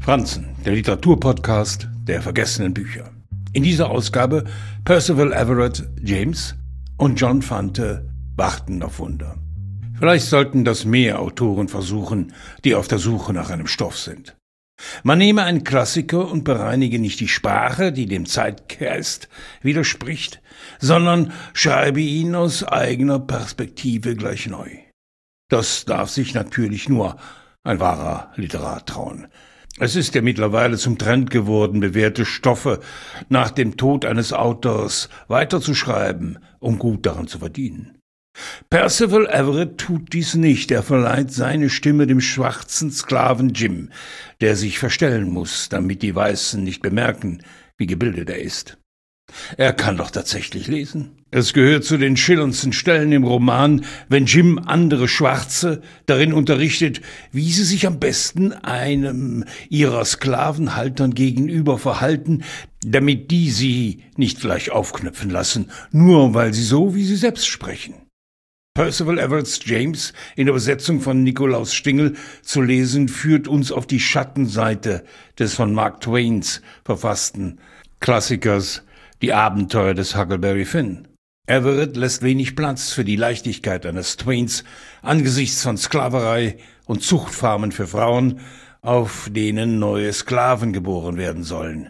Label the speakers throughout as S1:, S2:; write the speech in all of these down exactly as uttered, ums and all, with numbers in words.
S1: Franzen, der Literaturpodcast der vergessenen Bücher. In dieser Ausgabe Percival Everett James und John Fante warten auf Wunder. Vielleicht sollten das mehr Autoren versuchen, die auf der Suche nach einem Stoff sind. Man nehme einen Klassiker und bereinige nicht die Sprache, die dem Zeitgeist widerspricht, sondern schreibe ihn aus eigener Perspektive gleich neu. Das darf sich natürlich nur ein wahrer Literat trauen. Es ist ja mittlerweile zum Trend geworden, bewährte Stoffe nach dem Tod eines Autors weiterzuschreiben, um gut daran zu verdienen. Percival Everett tut dies nicht. Er verleiht seine Stimme dem schwarzen Sklaven Jim, der sich verstellen muss, damit die Weißen nicht bemerken, wie gebildet er ist. Er kann doch tatsächlich lesen. Es gehört zu den schillerndsten Stellen im Roman, wenn Jim andere Schwarze darin unterrichtet, wie sie sich am besten einem ihrer Sklavenhaltern gegenüber verhalten, damit die sie nicht gleich aufknöpfen lassen, nur weil sie so wie sie selbst sprechen. Percival Everett James in der Übersetzung von Nikolaus Stingel zu lesen, führt uns auf die Schattenseite des von Mark Twains verfassten Klassikers Die Abenteuer des Huckleberry Finn. Everett lässt wenig Platz für die Leichtigkeit eines Twains angesichts von Sklaverei und Zuchtfarmen für Frauen, auf denen neue Sklaven geboren werden sollen.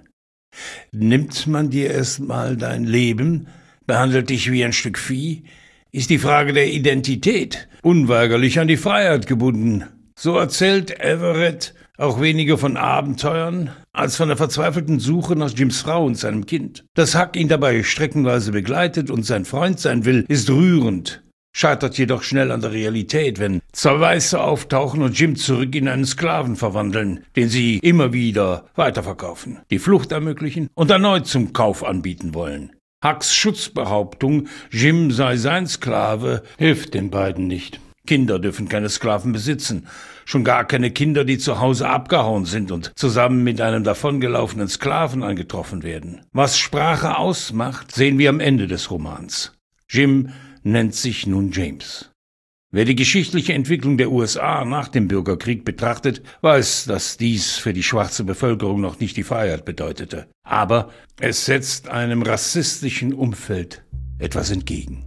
S1: Nimmt man dir erstmal dein Leben, behandelt dich wie ein Stück Vieh, ist die Frage der Identität unweigerlich an die Freiheit gebunden. So erzählt Everett auch weniger von Abenteuern als von der verzweifelten Suche nach Jims Frau und seinem Kind. Dass Huck ihn dabei streckenweise begleitet und sein Freund sein will, ist rührend, scheitert jedoch schnell an der Realität, wenn zwei Weiße auftauchen und Jim zurück in einen Sklaven verwandeln, den sie immer wieder weiterverkaufen, die Flucht ermöglichen und erneut zum Kauf anbieten wollen. Hucks Schutzbehauptung, Jim sei sein Sklave, hilft den beiden nicht. Kinder dürfen keine Sklaven besitzen, schon gar keine Kinder, die zu Hause abgehauen sind und zusammen mit einem davongelaufenen Sklaven angetroffen werden. Was Sprache ausmacht, sehen wir am Ende des Romans. Jim nennt sich nun James. Wer die geschichtliche Entwicklung der U S A nach dem Bürgerkrieg betrachtet, weiß, dass dies für die schwarze Bevölkerung noch nicht die Freiheit bedeutete. Aber es setzt einem rassistischen Umfeld etwas entgegen.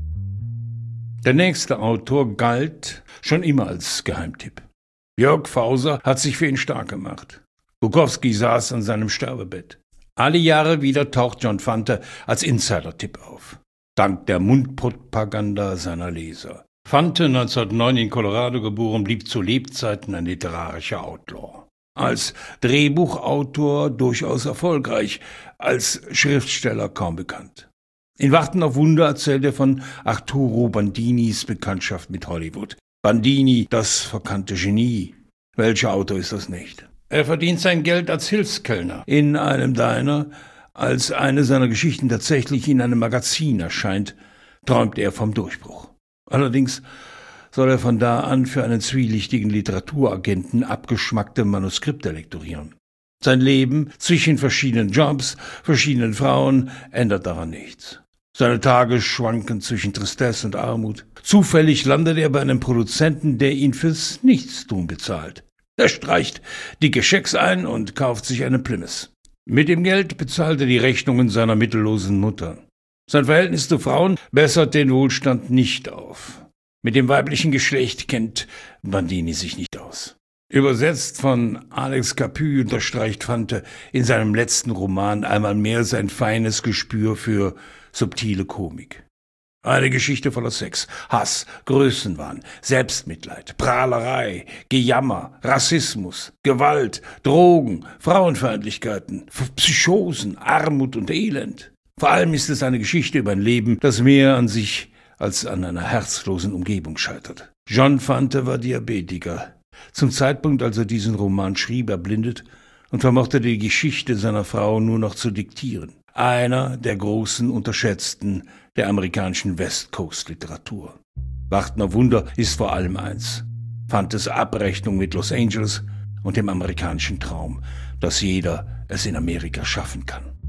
S1: Der nächste Autor galt schon immer als Geheimtipp. Jörg Fauser hat sich für ihn stark gemacht. Bukowski saß an seinem Sterbebett. Alle Jahre wieder taucht John Fante als Insider-Tipp auf, dank der Mundpropaganda seiner Leser. Fante, neunzehnhundertneun in Colorado geboren, blieb zu Lebzeiten ein literarischer Outlaw. Als Drehbuchautor durchaus erfolgreich, als Schriftsteller kaum bekannt. In Warten auf Wunder erzählt er von Arturo Bandinis Bekanntschaft mit Hollywood. Bandini, das verkannte Genie. Welcher Autor ist das nicht? Er verdient sein Geld als Hilfskellner in einem Diner. Als eine seiner Geschichten tatsächlich in einem Magazin erscheint, träumt er vom Durchbruch. Allerdings soll er von da an für einen zwielichtigen Literaturagenten abgeschmackte Manuskripte lektorieren. Sein Leben zwischen verschiedenen Jobs, verschiedenen Frauen ändert daran nichts. Seine Tage schwanken zwischen Tristesse und Armut. Zufällig landet er bei einem Produzenten, der ihn fürs Nichtstun bezahlt. Er streicht dicke Schecks ein und kauft sich einen Plymouth. Mit dem Geld bezahlt er die Rechnungen seiner mittellosen Mutter. Sein Verhältnis zu Frauen bessert den Wohlstand nicht auf. Mit dem weiblichen Geschlecht kennt Bandini sich nicht aus. Übersetzt von Alex Capu unterstreicht Fante in seinem letzten Roman einmal mehr sein feines Gespür für subtile Komik. Eine Geschichte voller Sex, Hass, Größenwahn, Selbstmitleid, Prahlerei, Gejammer, Rassismus, Gewalt, Drogen, Frauenfeindlichkeiten, Psychosen, Armut und Elend. Vor allem ist es eine Geschichte über ein Leben, das mehr an sich als an einer herzlosen Umgebung scheitert. John Fante war Diabetiker. Zum Zeitpunkt, als er diesen Roman schrieb, erblindet und vermochte die Geschichte seiner Frau nur noch zu diktieren. Einer der großen Unterschätzten der amerikanischen West Coast Literatur. Warten auf Wunder ist vor allem eins: Fantes Abrechnung mit Los Angeles und dem amerikanischen Traum, dass jeder es in Amerika schaffen kann.